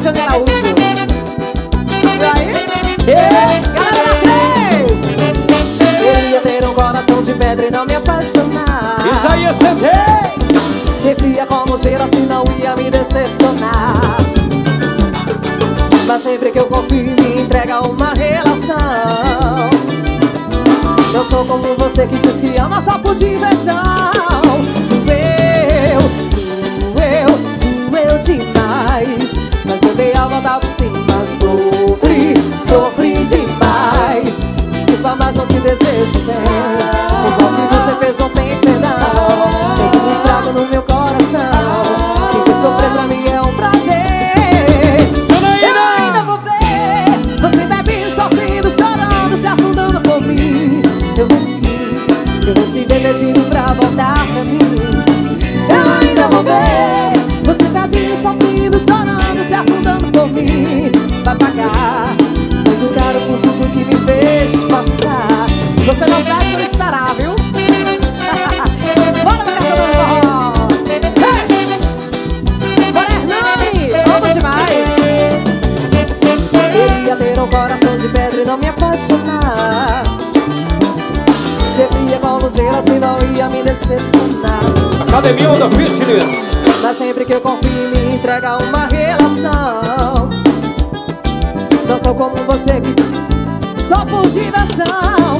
Tatiane Araújo. E aí? Galera da 3! Queria ter um coração de pedra e não me apaixonar. Isso aí, eu sentei! Ser fria como gelo, assim não ia me decepcionar. Mas sempre que eu confio me entrega uma relação. Eu sou como você que diz que ama só por diversão. Doeu demais, mas eu dei a volta por cima. Sofri demais. Desculpa, mas não te desejo bem. O mal que você fez não tem perdão. Fez um estrago no meu coração. Te ver sofrer pra mim é um prazer. Eu ainda vou ver você bebe, sofrendo, chorando, se afundando por mim. Eu vou sim, eu vou te ver pedindo pra voltar pra mim. Eu ainda vou ver você bebe, sofrendo, chorando, se afundando por mim. Vai pagar muito caro por tudo que me fez passar. Você não vai por esperar, viu? Bora, minha casa do forró! Hey! Bora, Hernani! Amo demais! Queria ter um coração de pedra e não me apaixonar. Ser fria como gelo, assim não ia me decepcionar. Academia Onda Fitness. Mas sempre que eu confio me entrega uma relação. Não sou como você que só por diversão.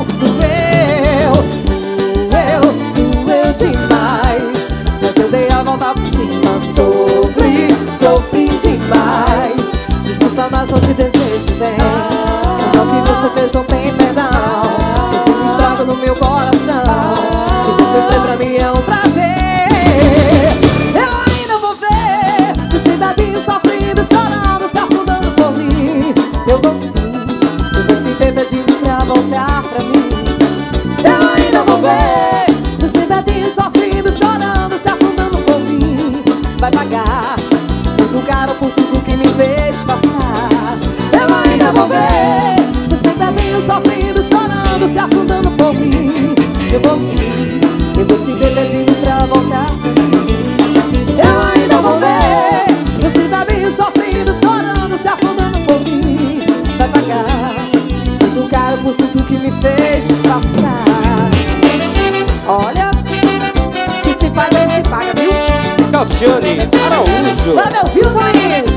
Doeu demais, mas eu dei a volta por cima. Sofri demais. Desculpa, mas não te desejo bem. O mal que você fez não tem perdão. Você me estraga no meu coração. Te ver sofrer pra mim é um prazer. Eu ainda vou ver você bebinho, sofrendo, chorando, se afundando por mim. Eu vou sim, eu vou te ver pedindo pra voltar pra mim. Eu ainda vou ver você bebinho, sofrendo, chorando, se afundando por mim. Vai pagar muito caro por tudo que me fez passar. Eu ainda vou ver você bebinho, sofrendo, chorando, se afundando por mim. Eu vou sim, eu vou te ver pedindo pra voltar pra mim. Eu ainda vou ver você bebinho, sofrendo, chorando, se afundando por mim. Vai pagar muito caro por tudo que me fez passar. Olha, que se faz aí se paga, viu? Tatiane Araújo. Bora, meu filho, Thaís!